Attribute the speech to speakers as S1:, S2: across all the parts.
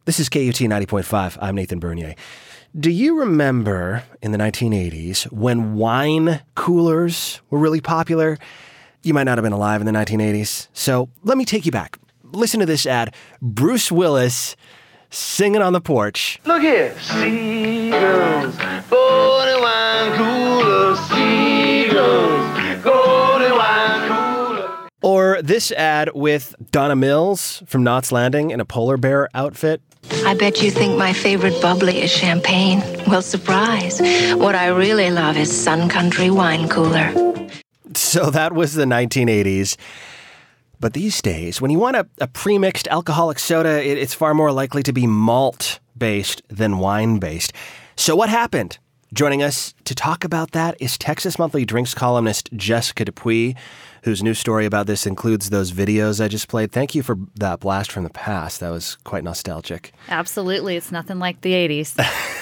S1: This is KUT 90.5. I'm Nathan Bernier. Do you remember in the 1980s when wine coolers were really popular? You might not have been alive in the 1980s, so let me take you back. Listen to this ad. Bruce Willis singing on the porch.
S2: Look here, seagulls, golden wine cooler, seagulls, golden wine cooler.
S1: Or this ad with Donna Mills from Knots Landing in a polar bear outfit.
S3: I bet you think my favorite bubbly is champagne. Well, surprise. What I really love is Sun Country Wine Cooler.
S1: So that was the 1980s. But these days, when you want a pre-mixed alcoholic soda, it's far more likely to be malt-based than wine-based. So what happened? Joining us to talk about that is Texas Monthly Drinks columnist Jessica Dupuis, whose new story about this includes those videos I just played. Thank you for that blast from the past. That was quite nostalgic.
S4: Absolutely. It's nothing like the 80s.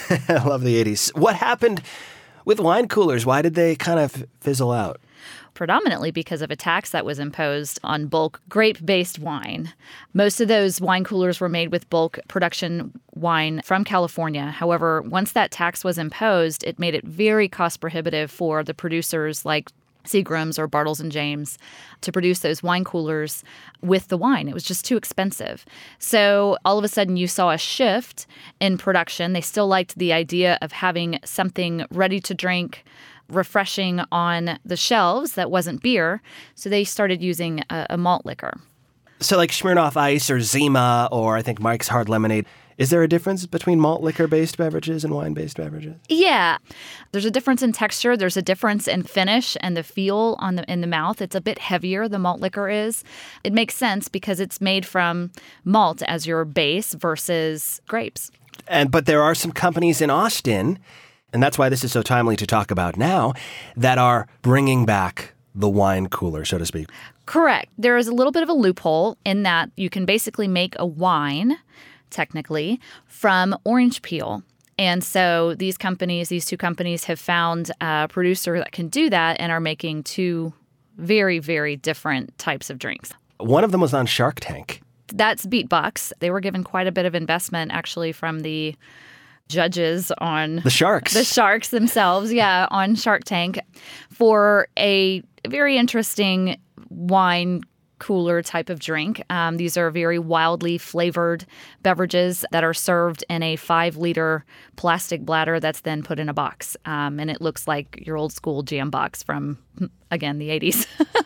S1: I love the 80s. What happened with wine coolers? Why did they kind of fizzle out?
S4: Predominantly because of a tax that was imposed on bulk grape-based wine. Most of those wine coolers were made with bulk production wine from California. However, once that tax was imposed, it made it very cost prohibitive for the producers like Seagram's or Bartles and James to produce those wine coolers with the wine. It was just too expensive. So all of a sudden you saw a shift in production. They still liked the idea of having something ready to drink, refreshing on the shelves that wasn't beer. So they started using a malt liquor.
S1: So like Smirnoff Ice or Zima or I think Mike's Hard Lemonade. Is there a difference between malt liquor-based beverages and wine-based beverages?
S4: Yeah. There's a difference in texture. There's a difference in finish and the feel in the mouth. It's a bit heavier, the malt liquor is. It makes sense because it's made from malt as your base versus grapes.
S1: But there are some companies in Austin, and that's why this is so timely to talk about now, that are bringing back the wine cooler, so to speak.
S4: Correct. There is a little bit of a loophole in that you can basically make a wine technically, from orange peel. And so these two companies have found a producer that can do that and are making two very, very different types of drinks.
S1: One of them was on Shark Tank.
S4: That's Beatbox. They were given quite a bit of investment, actually, from the judges on...
S1: The sharks.
S4: The sharks themselves, yeah, on Shark Tank for a very interesting wine cooler type of drink. These are very wildly flavored beverages that are served in a 5-liter plastic bladder that's then put in a box. And it looks like your old school jam box from, again, the 80s.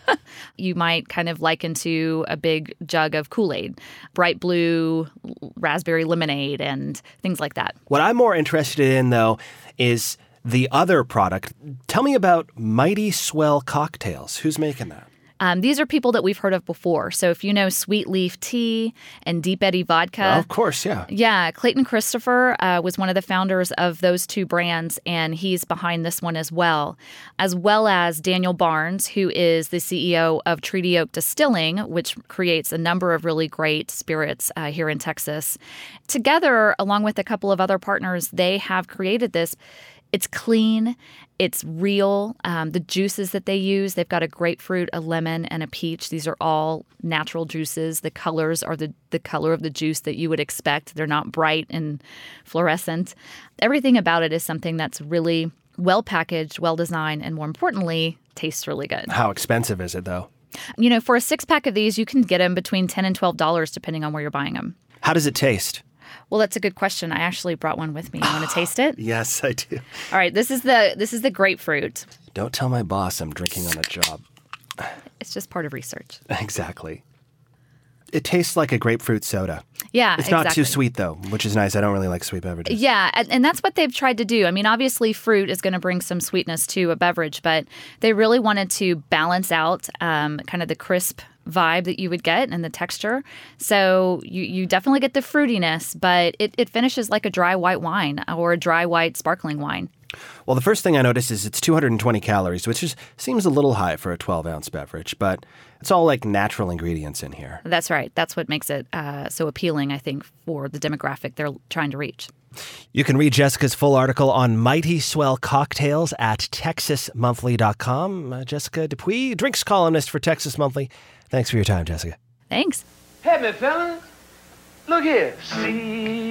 S4: You might kind of liken to a big jug of Kool-Aid, bright blue, raspberry lemonade, and things like that.
S1: What I'm more interested in, though, is the other product. Tell me about Mighty Swell Cocktails. Who's making that?
S4: These are people that we've heard of before. So if you know Sweet Leaf Tea and Deep Eddy Vodka.
S1: Well, of course, yeah.
S4: Yeah, Clayton Christopher was one of the founders of those two brands, and he's behind this one as well as Daniel Barnes, who is the CEO of Treaty Oak Distilling, which creates a number of really great spirits here in Texas. Together, along with a couple of other partners, they have created this. It's clean. It's real. The juices that they use, they've got a grapefruit, a lemon, and a peach. These are all natural juices. The colors are the color of the juice that you would expect. They're not bright and fluorescent. Everything about it is something that's really well packaged, well designed, and more importantly, tastes really good.
S1: How expensive is it, though?
S4: You know, for a 6-pack of these, you can get them between $10 and $12, depending on where you're buying them.
S1: How does it taste?
S4: Well, that's a good question. I actually brought one with me. You want to taste it?
S1: Yes, I do.
S4: All right, this is the grapefruit.
S1: Don't tell my boss I'm drinking on the job.
S4: It's just part of research.
S1: Exactly. It tastes like a grapefruit soda.
S4: Yeah,
S1: It's not too sweet, though, which is nice. I don't really like sweet beverages.
S4: Yeah, and that's what they've tried to do. I mean, obviously, fruit is going to bring some sweetness to a beverage, but they really wanted to balance out kind of the crisp vibe that you would get and the texture. So you definitely get the fruitiness, but it finishes like a dry white wine or a dry white sparkling wine.
S1: Well, the first thing I noticed is it's 220 calories, which seems a little high for a 12-ounce beverage, but it's all like natural ingredients in here.
S4: That's right. That's what makes it so appealing, I think, for the demographic they're trying to reach.
S1: You can read Jessica's full article on Mighty Swell Cocktails at TexasMonthly.com. Jessica Dupuis, drinks columnist for Texas Monthly. Thanks for your time, Jessica.
S4: Thanks.
S2: Hey, me fellas, look here. See